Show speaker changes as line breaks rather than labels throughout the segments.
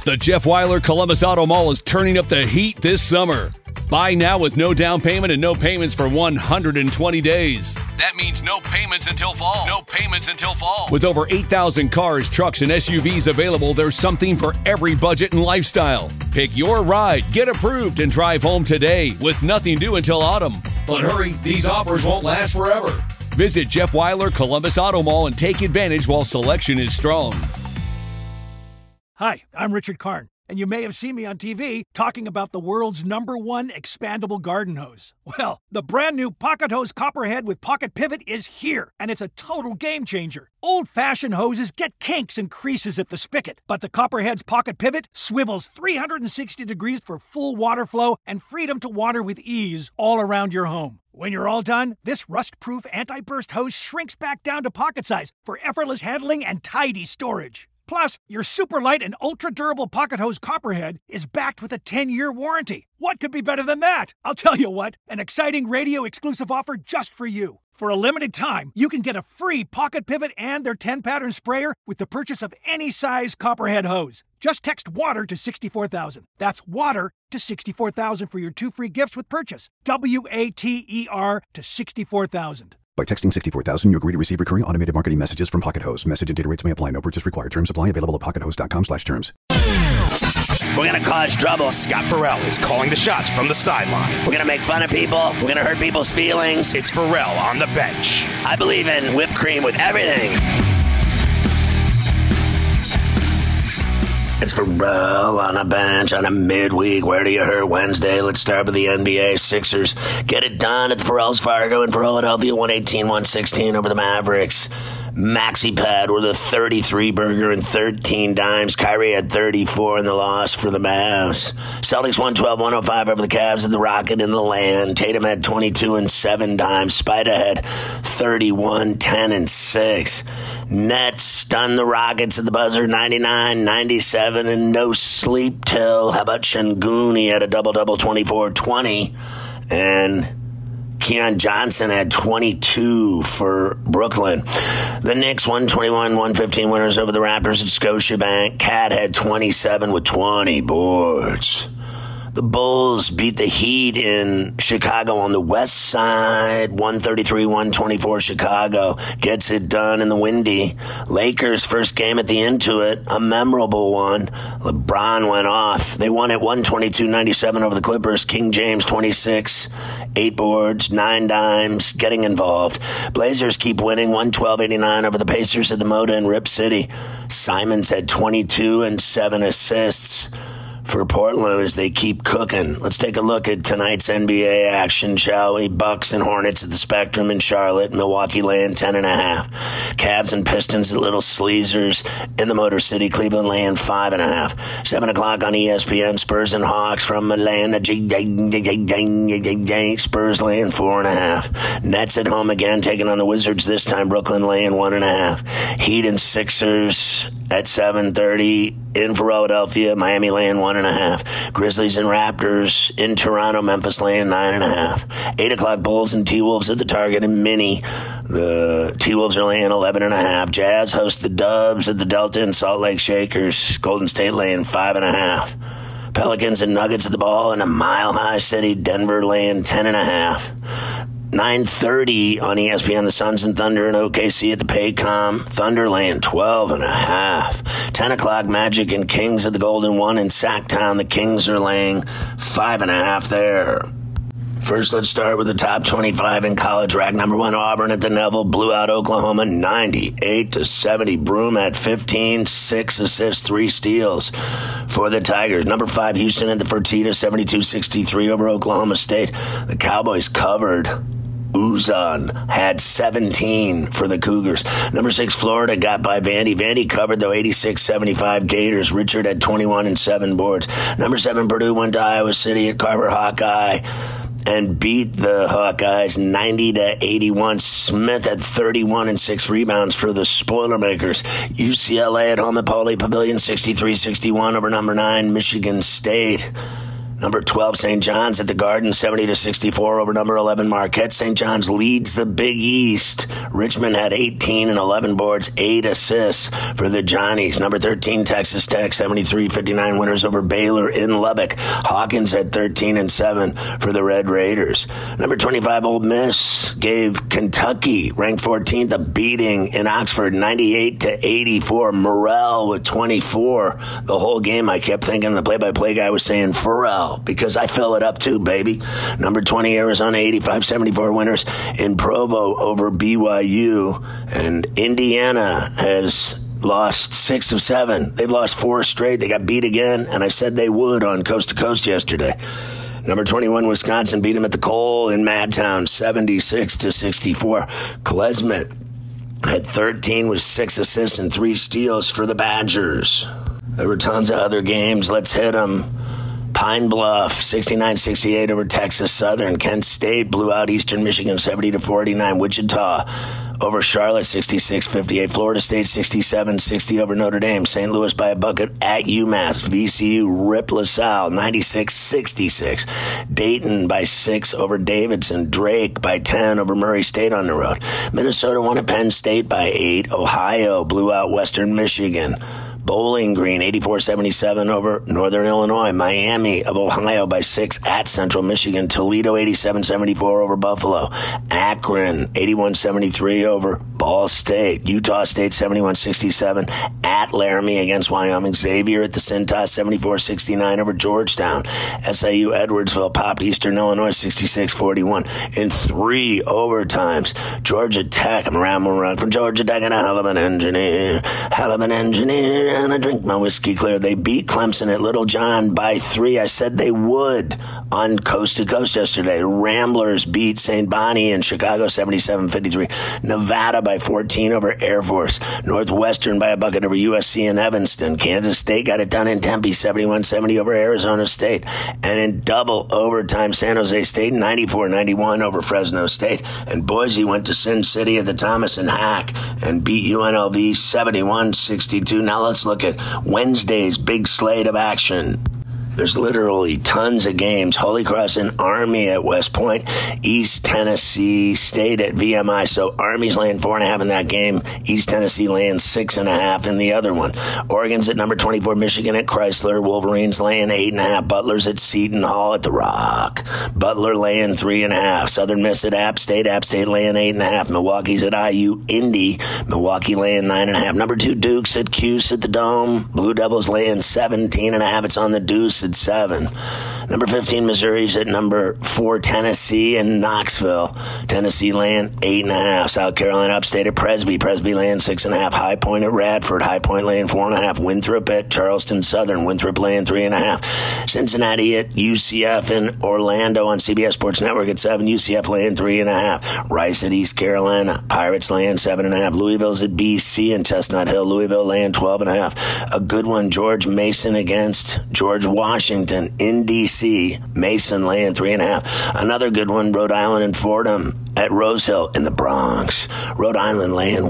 The Jeff Weiler Columbus Auto Mall is turning up the heat this summer. Buy now with no down payment and no payments for 120 days. That means no payments until fall. No payments until fall. With over 8,000 cars, trucks, and SUVs available, there's something for every budget and lifestyle. Pick your ride, get approved, and drive home today with nothing due until autumn. But hurry, these offers won't last forever. Visit Jeff Weiler Columbus Auto Mall and take advantage while selection is strong.
Hi, I'm Richard Karn, and you may have seen me on TV talking about the world's #1 expandable garden hose. Well, the brand new Pocket Hose Copperhead with Pocket Pivot is here, and it's a total game changer. Old-fashioned hoses get kinks and creases at the spigot, but the Copperhead's Pocket Pivot swivels 360 degrees for full water flow and freedom to water with ease all around your home. When you're all done, this rust-proof anti-burst hose shrinks back down to pocket size for effortless handling and tidy storage. Plus, your super light and ultra-durable Pocket Hose Copperhead is backed with a 10-year warranty. What could be better than that? I'll tell you what, an exciting radio-exclusive offer just for you. For a limited time, you can get a free Pocket Pivot and their 10-pattern sprayer with the purchase of any size Copperhead hose. Just text WATER to 64,000. That's WATER to 64,000 for your 2 free gifts with purchase. WATER to 64,000.
By texting 64,000, you agree to receive recurring automated marketing messages from Pocket Hose. Message and data rates may apply. No purchase required. Terms apply. Available at pockethose.com/terms.
We're going to cause trouble. Scott Farrell is calling the shots from the sideline. We're going to make fun of people. We're going to hurt people's feelings. It's Farrell on the bench. I believe in whipped cream with everything. It's Farrell on a bench on a midweek. Where do you hurt Wednesday? Let's start with the NBA. Sixers get it done at the Farrell's Fargo in Philadelphia, 118-116 over the Mavericks. Maxi Pad with a 33 burger and 13 dimes. Kyrie had 34 in the loss for the Mavs. Celtics 112-105 over the Cavs at the Rocket in the Land. Tatum had 22 and 7 dimes. Spida had 31, 10 and 6. Nets stunned the Rockets at the buzzer, 99-97, and no sleep till. How about Şengün? He had a double-double, 24-20, and Keon Johnson had 22 for Brooklyn. The Knicks 121-115 winners over the Raptors at Scotiabank. Cat had 27 with 20 boards. The Bulls beat the Heat in Chicago on the west side, 133-124 Chicago. Gets it done in the Windy. Lakers first game at the Intuit, a memorable one. LeBron went off. They won at 122-97 over the Clippers. King James 26, 8 boards, 9 dimes, getting involved. Blazers keep winning 112-89 over the Pacers at the Moda in Rip City. Simons had 22 and 7 assists for Portland as they keep cooking. Let's take a look at tonight's NBA action, shall we? Bucks and Hornets at the Spectrum in Charlotte. Milwaukee laying 10.5. Cavs and Pistons at Little Sleezers in the Motor City. Cleveland laying 5.5. 7 o'clock on ESPN. Spurs and Hawks from Atlanta. Spurs laying 4.5. Nets at home again, taking on the Wizards this time. Brooklyn laying 1.5. Heat and Sixers at 7:30 in Philadelphia. Miami laying 1.5. Grizzlies and Raptors in Toronto. Memphis laying 9.5. 8 o'clock Bulls and T-Wolves at the Target in Minnie. The T-Wolves are laying 11.5. Jazz host the Dubs at the Delta in Salt Lake Shakers. Golden State laying 5.5. Pelicans and Nuggets at the Ball in a Mile High City. Denver laying 10.5. 9:30 on ESPN, the Suns and Thunder in OKC at the Paycom. Thunder laying 12.5. 10 o'clock, Magic and Kings at the Golden One in Sacktown. The Kings are laying 5.5 there. First, let's start with the top 25 in college. Rack number 1, Auburn at the Neville. Blew out Oklahoma 98-70. Broom at 15, 6 assists, 3 steals for the Tigers. Number 5, Houston at the Fertitta, 72-63 over Oklahoma State. The Cowboys covered. Uzan had 17 for the Cougars. Number 6, Florida got by Vandy. Vandy covered, though, 86-75 Gators. Richard had 21 and 7 boards. Number 7, Purdue went to Iowa City at Carver Hawkeye and beat the Hawkeyes 90-81. Smith had 31 and 6 rebounds for the Spoilermakers. UCLA at home at Pauley Pavilion, 63-61 over number 9, Michigan State. Number 12, St. John's at the Garden, 70-64 over number 11, Marquette. St. John's leads the Big East. Richmond had 18 and 11 boards, 8 assists for the Johnnies. Number 13, Texas Tech, 73-59 winners over Baylor in Lubbock. Hawkins had 13 and 7 for the Red Raiders. Number 25, Ole Miss gave Kentucky, ranked 14th, a beating in Oxford, 98-84. Morrell with 24. The whole game I kept thinking the play-by-play guy was saying Pharrell, because I fill it up too, baby. Number 20, Arizona, 85-74 winners in Provo over BYU. And Indiana has lost 6 of 7. They've lost 4 straight. They got beat again, and I said they would on Coast to Coast yesterday. Number 21, Wisconsin beat them at the Cole in Madtown, 76-64. Klesmit had 13 with 6 assists and 3 steals for the Badgers. There were tons of other games. Let's hit them. Pine Bluff, 69-68 over Texas Southern. Kent State blew out Eastern Michigan, 70-49. Wichita over Charlotte, 66-58. Florida State, 67-60 over Notre Dame. St. Louis by a bucket at UMass. VCU ripped LaSalle, 96-66. Dayton by 6 over Davidson. Drake by 10 over Murray State on the road. Minnesota won at Penn State by 8. Ohio blew out Western Michigan. Bowling Green, 84-77 over Northern Illinois. Miami of Ohio by 6 at Central Michigan. Toledo, 87-74 over Buffalo. Akron, 81-73 over Ball State. Utah State, 71-67 at Laramie against Wyoming. Xavier at the Cintas, 74-69 over Georgetown. SIU Edwardsville popped Eastern Illinois, 66-41 in 3 overtimes. Georgia Tech, I'm rambling from Georgia Tech and a hell of an engineer. And I drink my whiskey clear. They beat Clemson at Little John by 3. I said they would on Coast to Coast yesterday. Ramblers beat St. Bonnie in Chicago, 77-53. Nevada by 14 over Air Force. Northwestern by a bucket over USC in Evanston. Kansas State got it done in Tempe, 71-70 over Arizona State. And in double overtime, San Jose State, 94-91 over Fresno State. And Boise went to Sin City at the Thomas and Hack and beat UNLV 71-62. Now let's look at Wednesday's big slate of action. There's literally tons of games. Holy Cross and Army at West Point. East Tennessee State at VMI. So Army's laying 4.5 in that game. East Tennessee laying 6.5 in the other one. Oregon's at number 24. Michigan at Chrysler. Wolverines laying 8.5. Butler's at Seton Hall at the Rock. Butler laying 3.5. Southern Miss at App State. App State laying 8.5. Milwaukee's at IU. Indy. Milwaukee laying 9.5. Number 2 Duke's at Cuse at the Dome. Blue Devils laying 17.5. It's on the Deuce at 7. Number 15, Missouri's at number 4, Tennessee and Knoxville. Tennessee laying 8.5. South Carolina Upstate at Presby. Presby laying 6.5. High Point at Radford. High Point laying 4.5. Winthrop at Charleston Southern. Winthrop laying 3.5. Cincinnati at UCF in Orlando on CBS Sports Network at 7. UCF laying 3.5. Rice at East Carolina. Pirates laying 7.5. Louisville's at BC and Chestnut Hill. Louisville laying 12.5. A good one, George Mason against George Washington in D.C. Mason laying 3.5. Another good one, Rhode Island and Fordham at Rose Hill in the Bronx. Rhode Island laying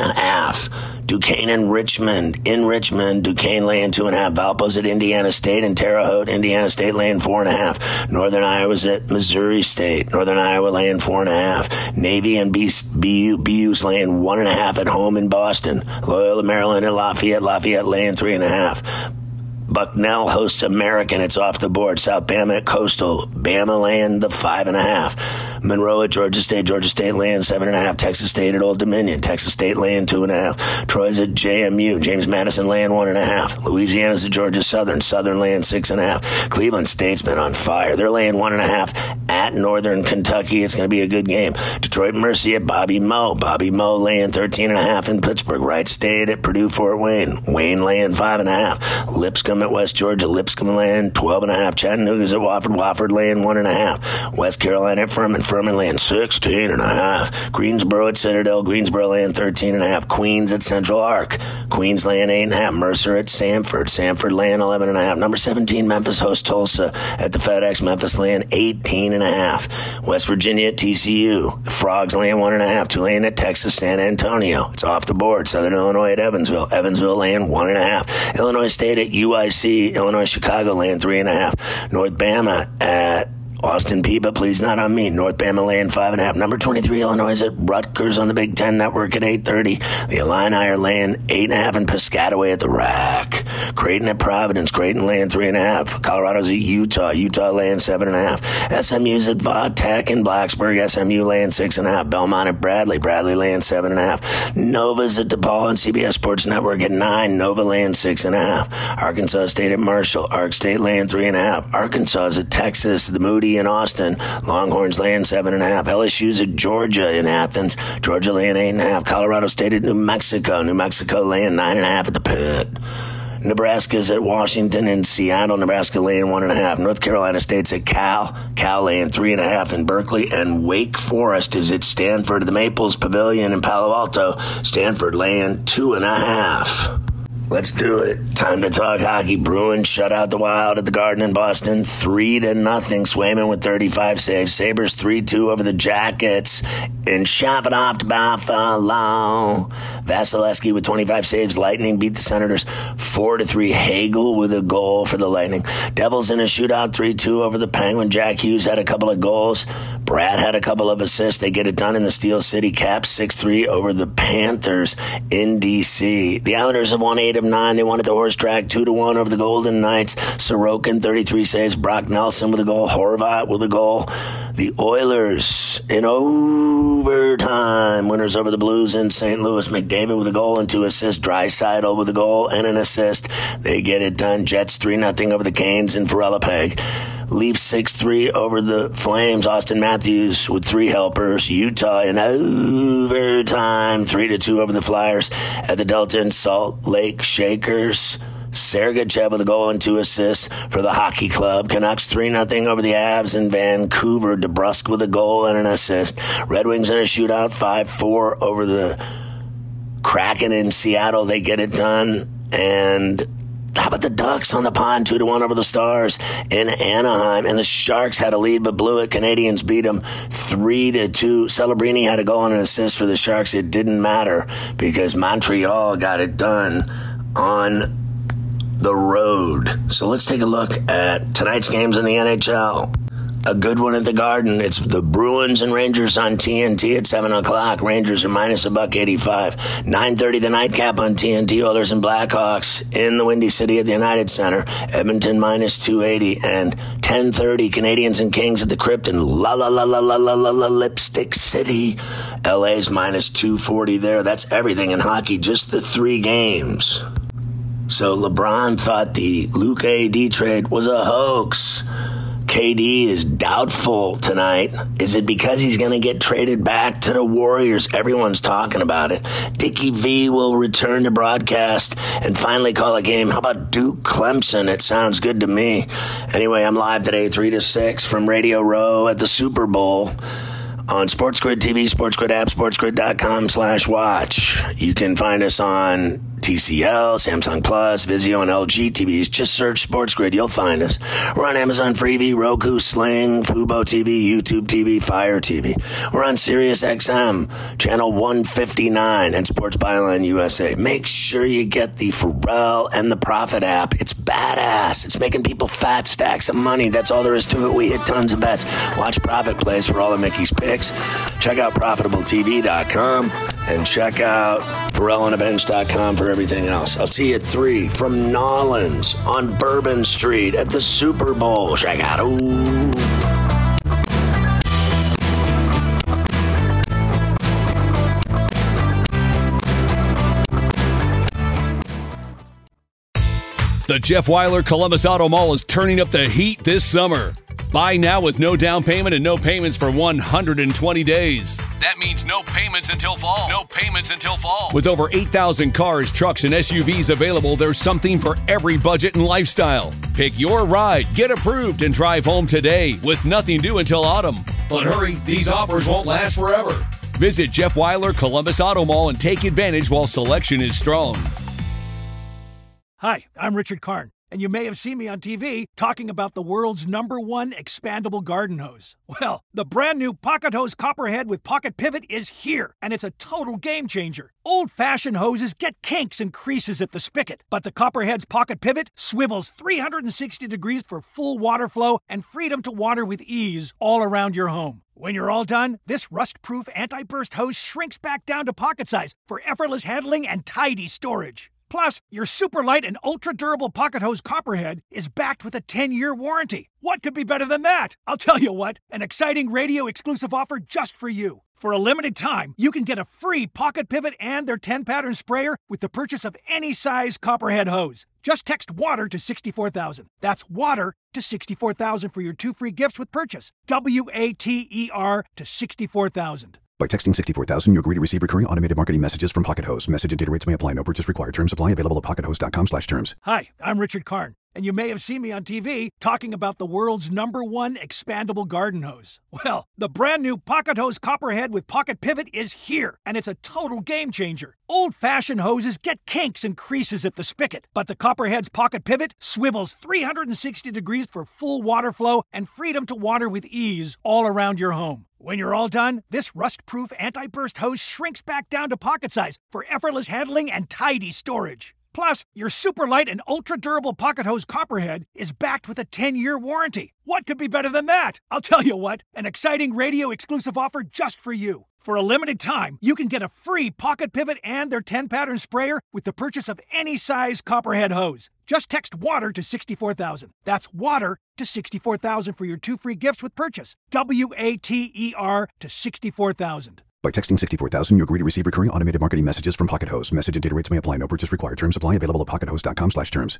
1.5. Duquesne and Richmond in Richmond. Duquesne laying 2.5. Valpo's at Indiana State and Terre Haute. Indiana State laying 4.5. Northern Iowa's at Missouri State. Northern Iowa laying 4.5. Navy and BU's laying 1.5 at home in Boston. Loyola Maryland at Lafayette. Lafayette laying 3.5. Bucknell hosts American. It's off the board. South Bama at Coastal. Bama laying the 5.5. Monroe at Georgia State. Georgia State laying 7.5. Texas State at Old Dominion. Texas State laying 2.5. Troy's at JMU. James Madison laying 1.5. Louisiana's at Georgia Southern. Southern laying 6.5. Cleveland State's been on fire. They're laying 1.5 at Northern Kentucky. It's going to be a good game. Detroit Mercy at Bobby Moe. Bobby Moe laying 13.5 in Pittsburgh. Wright State at Purdue Fort Wayne. Wayne laying 5.5. Lipscomb at West Georgia. Lipscomb laying 12.5. Chattanooga's at Wofford. Wofford laying 1.5. West Carolina at Furman. Furman laying 16.5. Greensboro at Citadel. Greensboro laying 13.5. Queens at Central Arc. Queens laying 8.5. Mercer at Sanford. Sanford laying 11.5. Number 17, Memphis hosts Tulsa at the FedEx. Memphis laying 18.5. West Virginia at TCU. The Frogs laying 1.5. Tulane at Texas San Antonio. It's off the board. Southern Illinois at Evansville. Evansville laying 1.5. Illinois State at UIC. Illinois Chicago laying 3.5. North Bama at Austin Peay, but please not on me. North Bama laying 5.5. Number 23, Illinois at Rutgers on the Big Ten Network at 8:30. The Illini are laying 8.5 in Piscataway at the Rack. Creighton at Providence. Creighton laying 3.5. Colorado's at Utah. Utah laying 7.5. SMU's at Vatech in Blacksburg. SMU laying 6.5. Belmont at Bradley. Bradley laying 7.5. Nova's at DePaul and CBS Sports Network at 9. Nova laying 6.5. Arkansas State at Marshall. Ark State laying 3.5. Arkansas's at Texas. The Moody in Austin. Longhorns laying 7.5. LSU's at Georgia in Athens. Georgia laying 8.5. Colorado State at New Mexico. New Mexico laying 9.5 at the Pit. Nebraska's at Washington and Seattle. Nebraska laying 1.5. North Carolina State's at Cal. Cal laying 3.5 in Berkeley. And Wake Forest is at Stanford. The Maples Pavilion in Palo Alto. Stanford laying 2.5. Let's do it. Time to talk hockey. Bruins shut out the Wild at the Garden in Boston. 3-0. Swayman with 35 saves. Sabres 3-2 over the Jackets. And shove it off to Buffalo. Vasilevsky with 25 saves. Lightning beat the Senators 4-3. Hagel with a goal for the Lightning. Devils in a shootout 3-2 over the Penguins. Jack Hughes had a couple of goals. Brad had a couple of assists. They get it done in the Steel City. Caps 6-3 over the Panthers in D.C. The Islanders have won 8 of 9. They won at the Horse Track 2-1 over the Golden Knights. Sorokin 33 saves. Brock Nelson with a goal. Horvat with a goal. The Oilers in overtime. Winners over the Blues in St. Louis. McDavid with a goal and 2 assists. Draisaitl with a goal and an assist. They get it done. Jets 3-0 over the Canes in Ferrellapeg. Leafs 6-3 over the Flames. Austin Matthews with 3 helpers. Utah in overtime 3-2 over the Flyers at the Delta and Salt Lake Shakers. Sergachev with a goal and 2 assists for the hockey club. Canucks 3-0 over the Avs in Vancouver. DeBrusk with a goal and an assist. Red Wings in a shootout 5-4 over the Kraken in Seattle. They get it done. And how about the Ducks on the pond, 2-1 over the Stars in Anaheim? And the Sharks had a lead but blew it. Canadians beat them 3-2. Celebrini had a goal and an assist for the Sharks. It didn't matter because Montreal got it done on the road. So let's take a look at tonight's games in the NHL. A good one at the Garden. It's the Bruins and Rangers on TNT at 7 o'clock. Rangers are minus $1.85. 9:30 the nightcap on TNT. Oilers and Blackhawks in the Windy City at the United Center. Edmonton minus 280. And 10:30 Canadians and Kings at the Crypt in Lipstick City. LA's minus 240 there. That's everything in hockey. Just the 3 games. So LeBron thought the Luke AD trade was a hoax. KD is doubtful tonight. Is it because he's going to get traded back to the Warriors? Everyone's talking about it. Dickie V will return to broadcast and finally call a game. How about Duke Clemson? It sounds good to me. Anyway, I'm live today 3 to 6 from Radio Row at the Super Bowl on SportsGrid TV, SportsGrid app, sportsgrid.com/watch. You can find us on TCL, Samsung Plus, Vizio, and LG TVs. Just search SportsGrid. You'll find us. We're on Amazon Freevee, Roku, Sling, Fubo TV, YouTube TV, Fire TV. We're on Sirius XM, channel 159, and Sports Byline USA. Make sure you get the Pharrell and the Profit app. It's badass. It's making people fat stacks of money. That's all there is to it. We hit tons of bets. Watch Profit Plays for all of Mickey's picks. Check out ProfitableTV.com and check out PharrellOnABench.com for everything else. I'll see you at 3 from Nolan's on Bourbon Street at the Super Bowl. Check out. Ooh.
The Jeff Weiler Columbus Auto Mall is turning up the heat this summer. Buy now with no down payment and no payments for 120 days. That means no payments until fall. No payments until fall. With over 8,000 cars, trucks, and SUVs available, there's something for every budget and lifestyle. Pick your ride, get approved, and drive home today with nothing due until autumn. But hurry, these offers won't last forever. Visit Jeff Weiler Columbus Auto Mall and take advantage while selection is strong.
Hi, I'm Richard Karn, and you may have seen me on TV talking about the world's #1 expandable garden hose. Well, the brand new Pocket Hose Copperhead with Pocket Pivot is here, and it's a total game changer. Old-fashioned hoses get kinks and creases at the spigot, but the Copperhead's Pocket Pivot swivels 360 degrees for full water flow and freedom to water with ease all around your home. When you're all done, this rust-proof anti-burst hose shrinks back down to pocket size for effortless handling and tidy storage. Plus, your super light and ultra-durable Pocket Hose Copperhead is backed with a 10-year warranty. What could be better than that? I'll tell you what, an exciting radio-exclusive offer just for you. For a limited time, you can get a free Pocket Pivot and their 10-pattern sprayer with the purchase of any size Copperhead hose. Just text WATER to 64,000. That's WATER to 64,000 for your 2 free gifts with purchase. WATER to 64,000.
By texting 64,000, you agree to receive recurring automated marketing messages from Pocket Hose. Message and data rates may apply. No purchase required. Terms apply. Available at pockethose.com/terms.
Hi, I'm Richard Karn, and you may have seen me on TV talking about the world's #1 expandable garden hose. Well, the brand new Pocket Hose Copperhead with Pocket Pivot is here, and it's a total game changer. Old-fashioned hoses get kinks and creases at the spigot, but the Copperhead's Pocket Pivot swivels 360 degrees for full water flow and freedom to water with ease all around your home. When you're all done, this rust-proof anti-burst hose shrinks back down to pocket size for effortless handling and tidy storage. Plus, your super light and ultra-durable Pocket Hose Copperhead is backed with a 10-year warranty. What could be better than that? I'll tell you what, an exciting radio-exclusive offer just for you. For a limited time, you can get a free Pocket Pivot and their 10-pattern sprayer with the purchase of any size Copperhead hose. Just text WATER to 64,000. That's WATER to 64,000 for your 2 free gifts with purchase. WATER to 64,000.
By texting 64,000, you agree to receive recurring automated marketing messages from Pocket Hose. Message and data rates may apply. No purchase required. Terms apply. Available at pockethose.com/terms.